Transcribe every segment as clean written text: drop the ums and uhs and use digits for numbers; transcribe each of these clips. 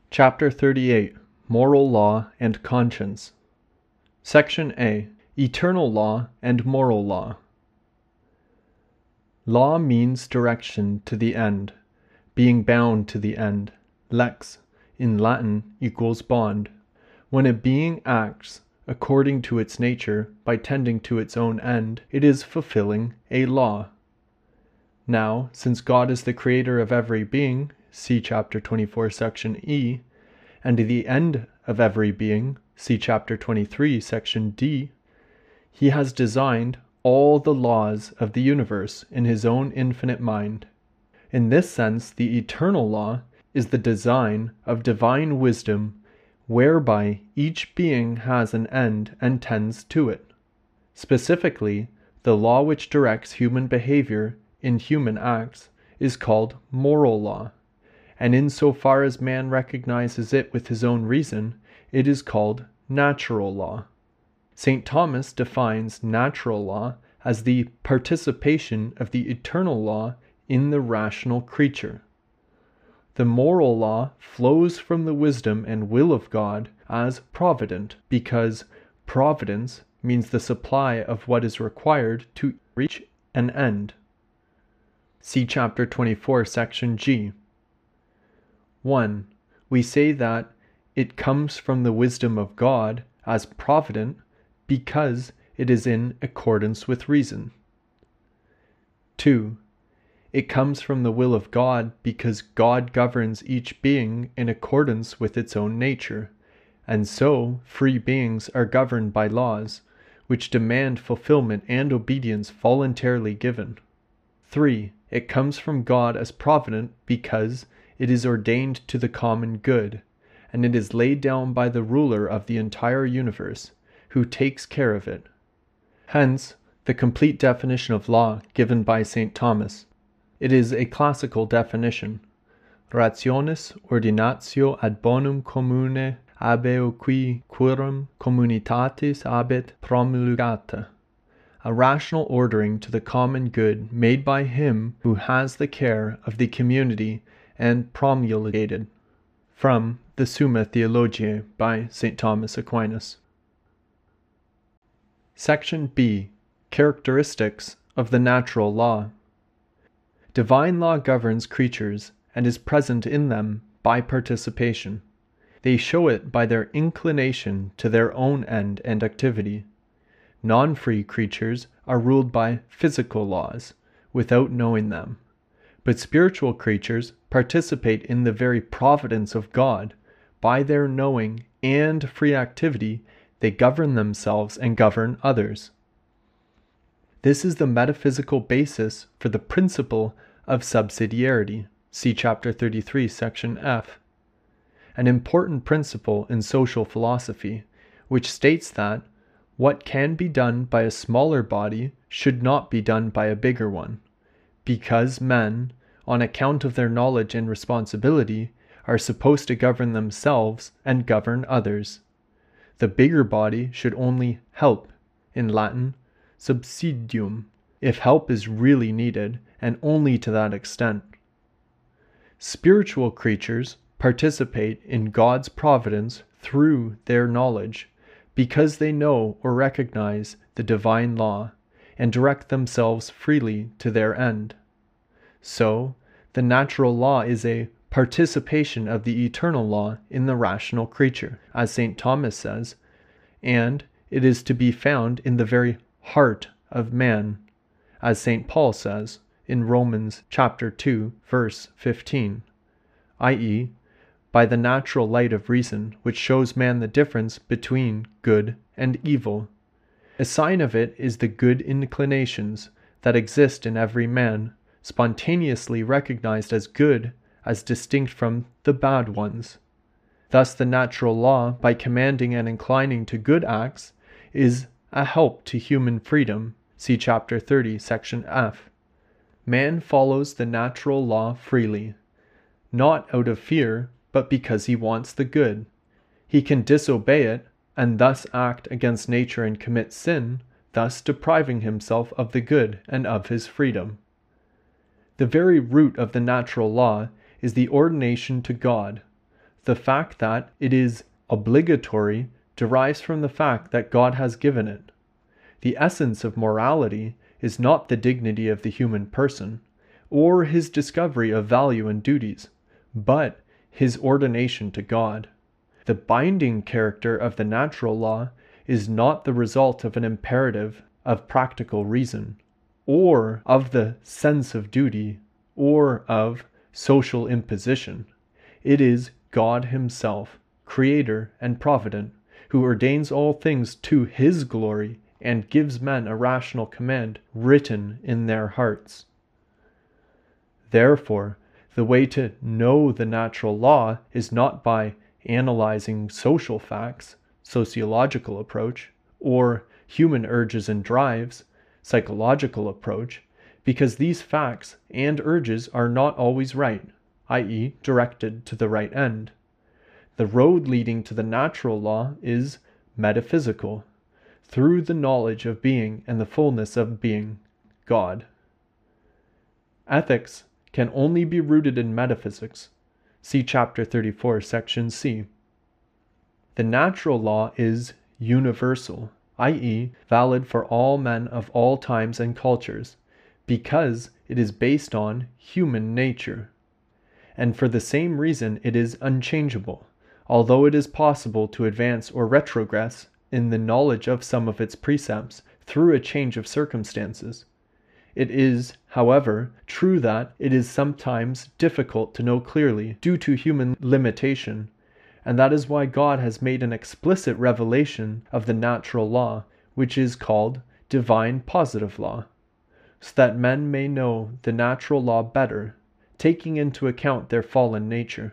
Chapter 38 Moral Law and Conscience. Section A. Eternal Law and Moral Law. Law means direction to the end, being bound to the end. Lex, in Latin, equals bond. When a being acts according to its nature by tending to its own end, it is fulfilling a law. Now, since God is the creator of every being, see chapter 24, section E, and the end of every being, see chapter 23, section D, he has designed all the laws of the universe in his own infinite mind. In this sense, the eternal law is the design of divine wisdom whereby each being has an end and tends to it. Specifically, the law which directs human behavior in human acts is called moral law, and insofar as man recognizes it with his own reason, it is called natural law. St. Thomas defines natural law as the participation of the eternal law in the rational creature. The moral law flows from the wisdom and will of God as provident, because providence means the supply of what is required to reach an end. See chapter 24, section G. 1. We say that it comes from the wisdom of God as provident because it is in accordance with reason. 2. It comes from the will of God because God governs each being in accordance with its own nature, and so free beings are governed by laws, which demand fulfillment and obedience voluntarily given. 3. It comes from God as provident because it is ordained to the common good, and it is laid down by the ruler of the entire universe, who takes care of it. Hence, the complete definition of law given by St. Thomas. It is a classical definition. Rationis ordinatio ad bonum commune habeo qui quorum communitatis habet promulgata. A rational ordering to the common good made by him who has the care of the community and promulgated. From the Summa Theologiae by St. Thomas Aquinas. Section B. Characteristics of the natural law. Divine law governs creatures and is present in them by participation. They show it by their inclination to their own end and activity. Non-free creatures are ruled by physical laws, without knowing them. But spiritual creatures participate in the very providence of God. By their knowing and free activity, they govern themselves and govern others. This is the metaphysical basis for the principle of subsidiarity. See chapter 33, section F. An important principle in social philosophy, which states that what can be done by a smaller body should not be done by a bigger one, because men, on account of their knowledge and responsibility, are supposed to govern themselves and govern others. The bigger body should only help, in Latin, subsidium, if help is really needed, and only to that extent. Spiritual creatures participate in God's providence through their knowledge, because they know or recognize the divine law, and direct themselves freely to their end. So, the natural law is a participation of the eternal law in the rational creature, as St. Thomas says, and it is to be found in the very heart of man, as St. Paul says in Romans chapter 2, verse 15, i.e., by the natural light of reason, which shows man the difference between good and evil. A sign of it is the good inclinations that exist in every man, spontaneously recognized as good as distinct from the bad ones. Thus the natural law, by commanding and inclining to good acts, is a help to human freedom. See chapter 30, section F. Man follows the natural law freely, not out of fear, but because he wants the good. He can disobey it, and thus act against nature and commit sin, thus depriving himself of the good and of his freedom. The very root of the natural law is the ordination to God. the fact that it is obligatory derives from the fact that God has given it. The essence of morality is not the dignity of the human person, or his discovery of value and duties, but his ordination to God. The binding character of the natural law is not the result of an imperative of practical reason, or of the sense of duty, or of social imposition. It is God himself, creator and provident, who ordains all things to his glory and gives men a rational command written in their hearts. Therefore, the way to know the natural law is not by analyzing social facts, sociological approach, or human urges and drives, psychological approach, because these facts and urges are not always right, i.e., directed to the right end. The road leading to the natural law is metaphysical, through the knowledge of being and the fullness of being, God. Ethics can only be rooted in metaphysics. See chapter 34, section C. The natural law is universal, i.e., valid for all men of all times and cultures, because it is based on human nature. And for the same reason it is unchangeable, although it is possible to advance or retrogress in the knowledge of some of its precepts through a change of circumstances. It is, however, true that it is sometimes difficult to know clearly due to human limitation, and that is why God has made an explicit revelation of the natural law, which is called divine positive law, so that men may know the natural law better, taking into account their fallen nature.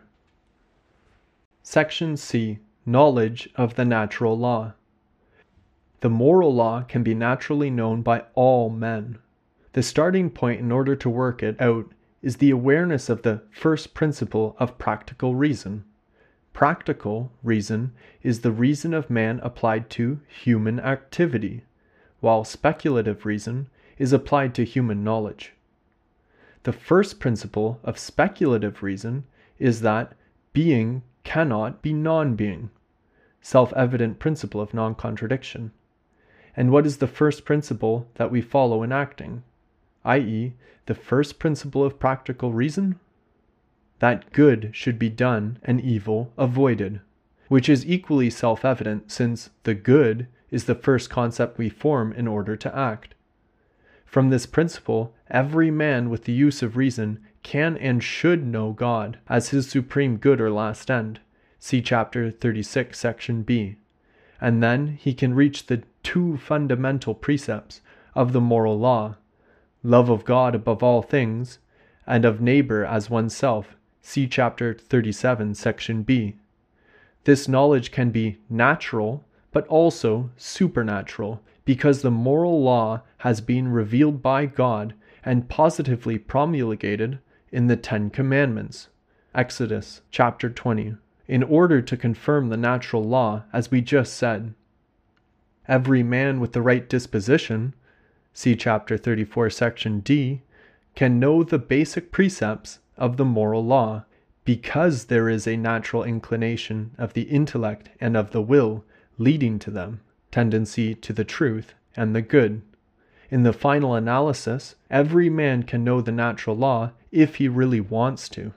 Section C. Knowledge of the natural law. The moral law can be naturally known by all men. The starting point in order to work it out is the awareness of the first principle of practical reason. Practical reason is the reason of man applied to human activity, while speculative reason is applied to human knowledge. The first principle of speculative reason is that being cannot be non-being, self-evident principle of non-contradiction. And what is the first principle that we follow in acting, i.e., the first principle of practical reason? That good should be done and evil avoided, which is equally self-evident since the good is the first concept we form in order to act. From this principle, every man with the use of reason can and should know God as his supreme good or last end. See chapter 36, section B. And then he can reach the two fundamental precepts of the moral law, love of God above all things, and of neighbor as oneself. See chapter 37, section B. This knowledge can be natural, but also supernatural, because the moral law has been revealed by God and positively promulgated in the Ten Commandments, Exodus chapter 20, in order to confirm the natural law, as we just said. Every man with the right disposition, see chapter 34, section D, can know the basic precepts of the moral law, because there is a natural inclination of the intellect and of the will leading to them, tendency to the truth and the good. In the final analysis, every man can know the natural law if he really wants to.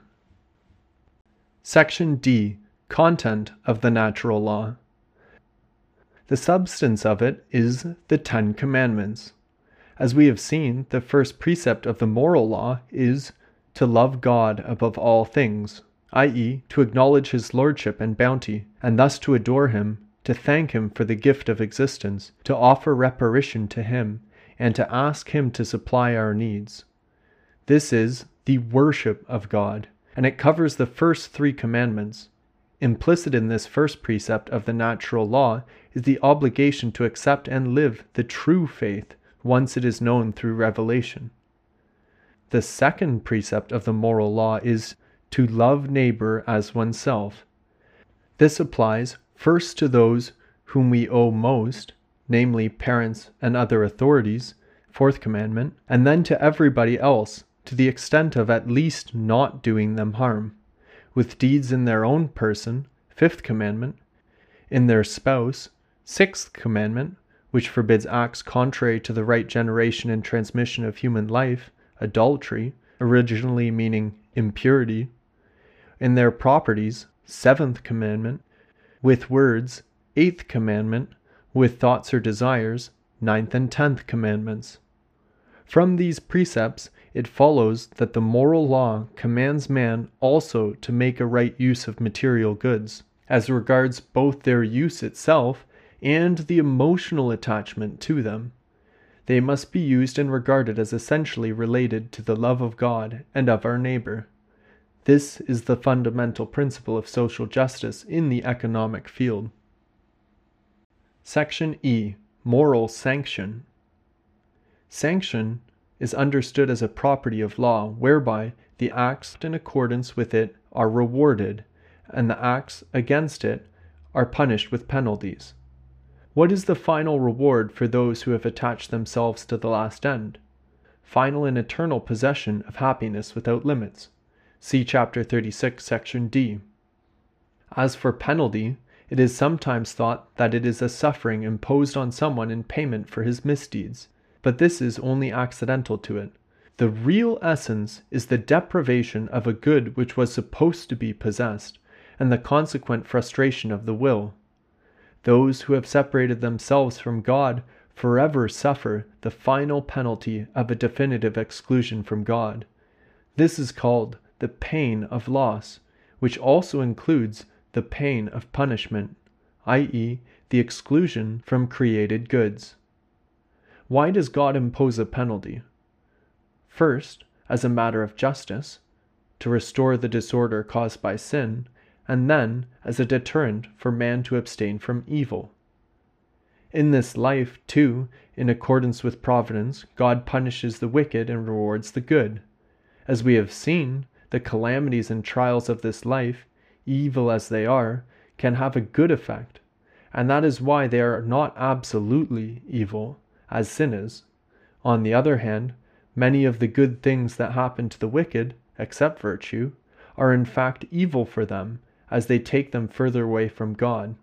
Section D. Content of the natural law. The substance of it is the Ten Commandments. As we have seen, the first precept of the moral law is to love God above all things, i.e., to acknowledge his lordship and bounty, and thus to adore him, to thank him for the gift of existence, to offer reparation to him, and to ask him to supply our needs. This is the worship of God, and it covers the first three commandments. Implicit in this first precept of the natural law is the obligation to accept and live the true faith once it is known through revelation. The second precept of the moral law is to love neighbor as oneself. This applies first to those whom we owe most, namely parents and other authorities, fourth commandment, and then to everybody else, to the extent of at least not doing them harm, with deeds in their own person, 5th commandment, in their spouse, 6th commandment, which forbids acts contrary to the right generation and transmission of human life, adultery, originally meaning impurity, in their properties, 7th commandment, with words, 8th commandment, with thoughts or desires, 9th and 10th commandments. From these precepts, it follows that the moral law commands man also to make a right use of material goods, as regards both their use itself and the emotional attachment to them. They must be used and regarded as essentially related to the love of God and of our neighbor. This is the fundamental principle of social justice in the economic field. Section E. Moral sanction. Sanction is understood as a property of law whereby the acts in accordance with it are rewarded and the acts against it are punished with penalties. What is the final reward for those who have attached themselves to the last end? Final and eternal possession of happiness without limits. See Chapter 36, Section D. As for penalty, it is sometimes thought that it is a suffering imposed on someone in payment for his misdeeds, but this is only accidental to it. The real essence is the deprivation of a good which was supposed to be possessed, and the consequent frustration of the will. Those who have separated themselves from God forever suffer the final penalty of a definitive exclusion from God. This is called the pain of loss, which also includes the pain of punishment, i.e., the exclusion from created goods. Why does God impose a penalty? First, as a matter of justice, to restore the disorder caused by sin, and then as a deterrent for man to abstain from evil. In this life, too, in accordance with providence, God punishes the wicked and rewards the good. As we have seen, the calamities and trials of this life, evil as they are, can have a good effect, and that is why they are not absolutely evil, as sin is. On the other hand, many of the good things that happen to the wicked, except virtue, are in fact evil for them, as they take them further away from God.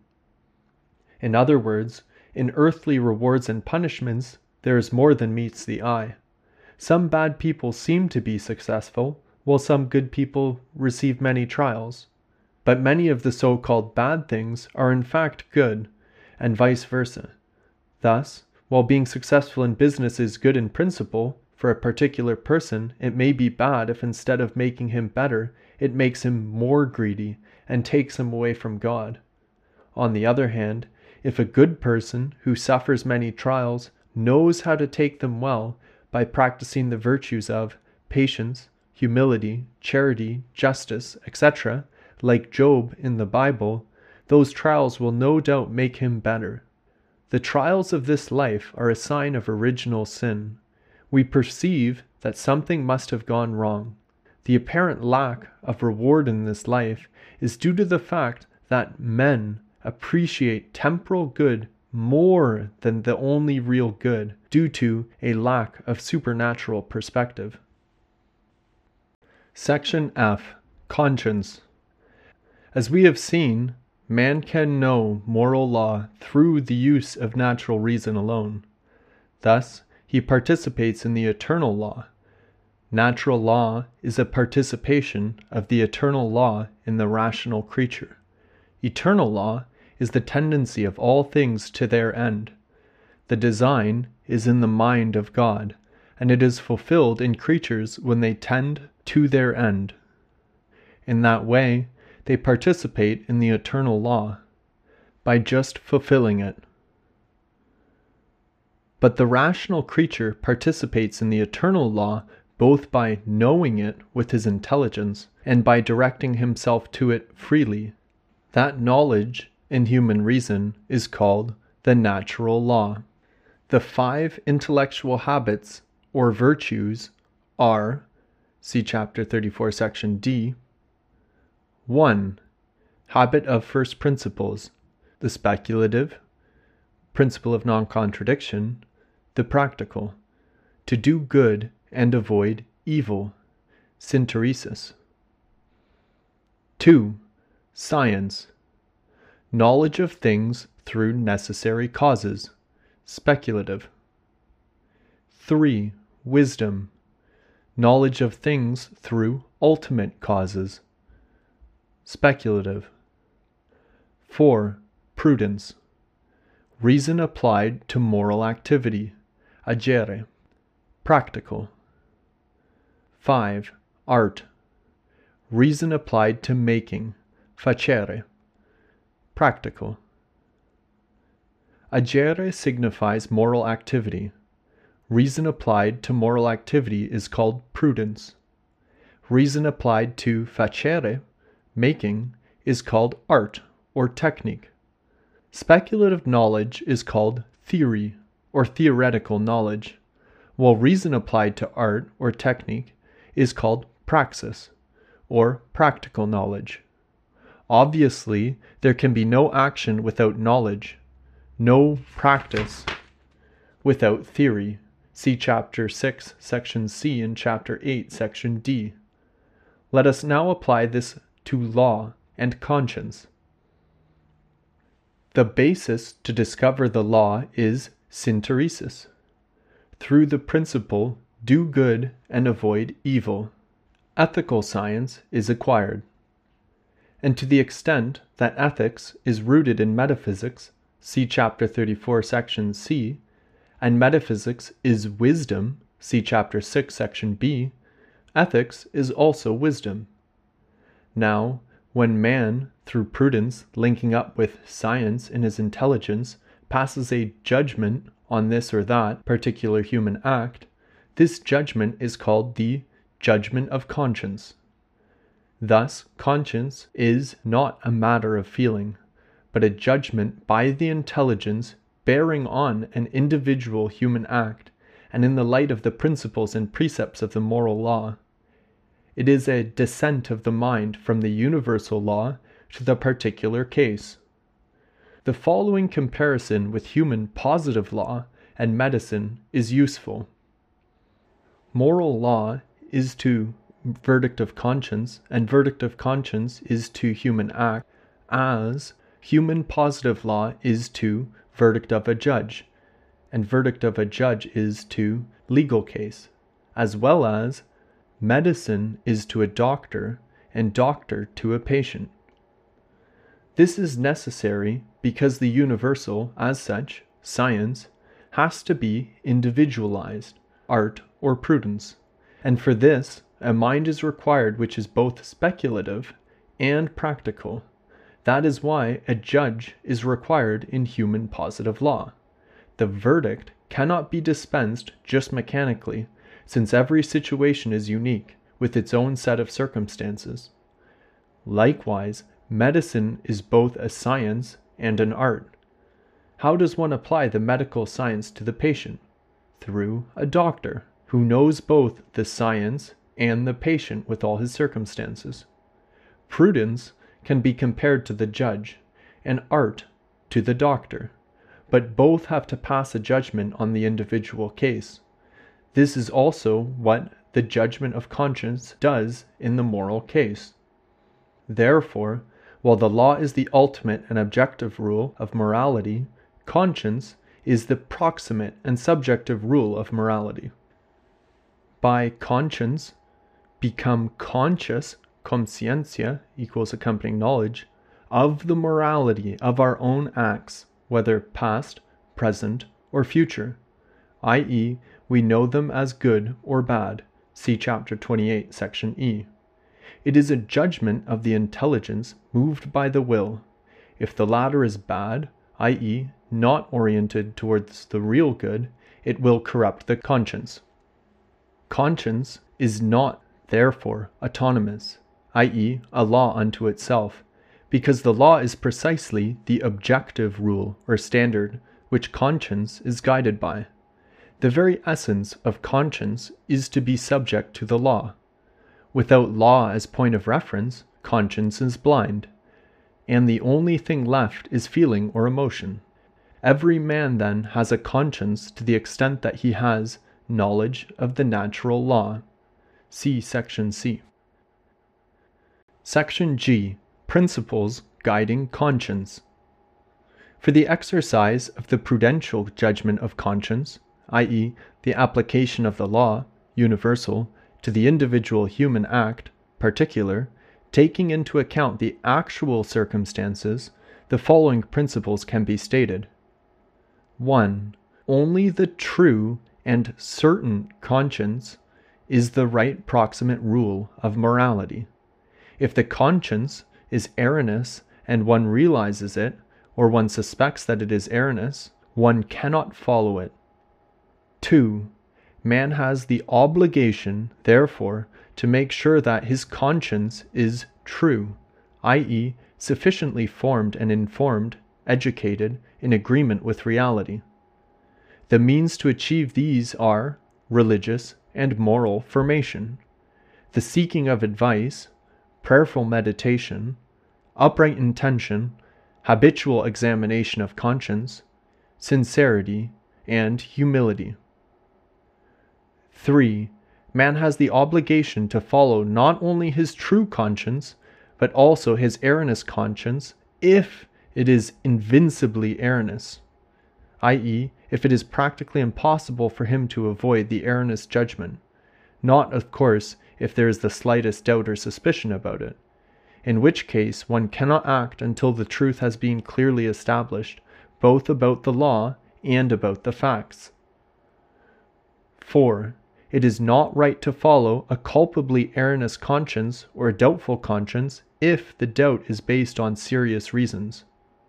In other words, in earthly rewards and punishments, there is more than meets the eye. Some bad people seem to be successful, while some good people receive many trials. But many of the so-called bad things are in fact good, and vice versa. Thus, while being successful in business is good in principle, for a particular person it may be bad if instead of making him better, it makes him more greedy and takes him away from God. On the other hand, if a good person who suffers many trials knows how to take them well by practicing the virtues of patience, humility, charity, justice, etc., like Job in the Bible, those trials will no doubt make him better. The trials of this life are a sign of original sin. We perceive that something must have gone wrong. The apparent lack of reward in this life is due to the fact that men appreciate temporal good more than the only real good, due to a lack of supernatural perspective. Section F. Conscience. As we have seen, man can know moral law through the use of natural reason alone. Thus, he participates in the eternal law. Natural law is a participation of the eternal law in the rational creature. Eternal law is the tendency of all things to their end. The design is in the mind of God, and it is fulfilled in creatures when they tend to their end. In that way, they participate in the eternal law, by just fulfilling it. But the rational creature participates in the eternal law both by knowing it with his intelligence and by directing himself to it freely. That knowledge in human reason is called the natural law. The 5 intellectual habits or virtues are, see Chapter 34, Section D. 1. Habit of first principles, the speculative, principle of non-contradiction, the practical, to do good and avoid evil, synteresis. 2. Science. Knowledge of things through necessary causes. Speculative. 3. Wisdom. Knowledge of things through ultimate causes. Speculative. 4. Prudence. Reason applied to moral activity. Agere. Practical. 5. Art. Reason applied to making. Facere. Practical. Agere signifies moral activity. Reason applied to moral activity is called prudence. Reason applied to facere, making, is called art or technique. Speculative knowledge is called theory or theoretical knowledge, while reason applied to art or technique is called praxis or practical knowledge. Obviously, there can be no action without knowledge, no practice without theory. See Chapter 6, Section C and Chapter 8, Section D. Let us now apply this to law and conscience. The basis to discover the law is synteresis. Through the principle, do good and avoid evil, ethical science is acquired. And to the extent that ethics is rooted in metaphysics, see Chapter 34, Section C, and metaphysics is wisdom, see Chapter 6, Section B, ethics is also wisdom. Now, when man, through prudence linking up with science in his intelligence, passes a judgment on this or that particular human act, this judgment is called the judgment of conscience. Thus, conscience is not a matter of feeling, but a judgment by the intelligence bearing on an individual human act, and in the light of the principles and precepts of the moral law. It is a descent of the mind from the universal law to the particular case. The following comparison with human positive law and medicine is useful. Moral law is to verdict of conscience, and verdict of conscience is to human act, as human positive law is to verdict of a judge, and verdict of a judge is to legal case, as well as medicine is to a doctor, and doctor to a patient. This is necessary because the universal, as such, science, has to be individualized, art or prudence, and for this a mind is required which is both speculative and practical. That is why a judge is required in human positive law. The verdict cannot be dispensed just mechanically, since every situation is unique, with its own set of circumstances. Likewise, medicine is both a science and an art. How does one apply the medical science to the patient? Through a doctor, who knows both the science and the patient with all his circumstances. Prudence can be compared to the judge, and art to the doctor, but both have to pass a judgment on the individual case. This is also what the judgment of conscience does in the moral case. Therefore, while the law is the ultimate and objective rule of morality, conscience is the proximate and subjective rule of morality. By conscience, become conscious, conscientia equals accompanying knowledge, of the morality of our own acts, whether past, present, or future, i.e., we know them as good or bad, see Chapter 28, Section E. It is a judgment of the intelligence moved by the will. If the latter is bad, i.e., not oriented towards the real good, it will corrupt the conscience. Conscience is not, therefore, autonomous, i.e., a law unto itself, because the law is precisely the objective rule or standard which conscience is guided by. The very essence of conscience is to be subject to the law. Without law as point of reference, conscience is blind, and the only thing left is feeling or emotion. Every man then has a conscience to the extent that he has knowledge of the natural law. See Section C. Section G. Principles guiding conscience. For the exercise of the prudential judgment of conscience, i.e., the application of the law, universal, to the individual human act, particular, taking into account the actual circumstances, the following principles can be stated. 1. Only the true and certain conscience is the right proximate rule of morality. If the conscience is erroneous and one realizes it, or one suspects that it is erroneous, one cannot follow it. 2. Man has the obligation, therefore, to make sure that his conscience is true, i.e., sufficiently formed and informed, educated, in agreement with reality. The means to achieve these are religious and moral formation, the seeking of advice, prayerful meditation, upright intention, habitual examination of conscience, sincerity, and humility. 3. Man has the obligation to follow not only his true conscience, but also his erroneous conscience if it is invincibly erroneous, i.e., if it is practically impossible for him to avoid the erroneous judgment, not, of course, if there is the slightest doubt or suspicion about it, in which case one cannot act until the truth has been clearly established, both about the law and about the facts. 4. It is not right to follow a culpably erroneous conscience or a doubtful conscience if the doubt is based on serious reasons.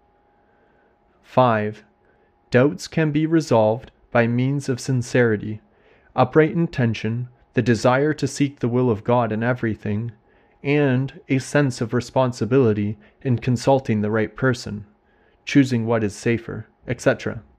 5. Doubts can be resolved by means of sincerity, upright intention, the desire to seek the will of God in everything, and a sense of responsibility in consulting the right person, choosing what is safer, etc.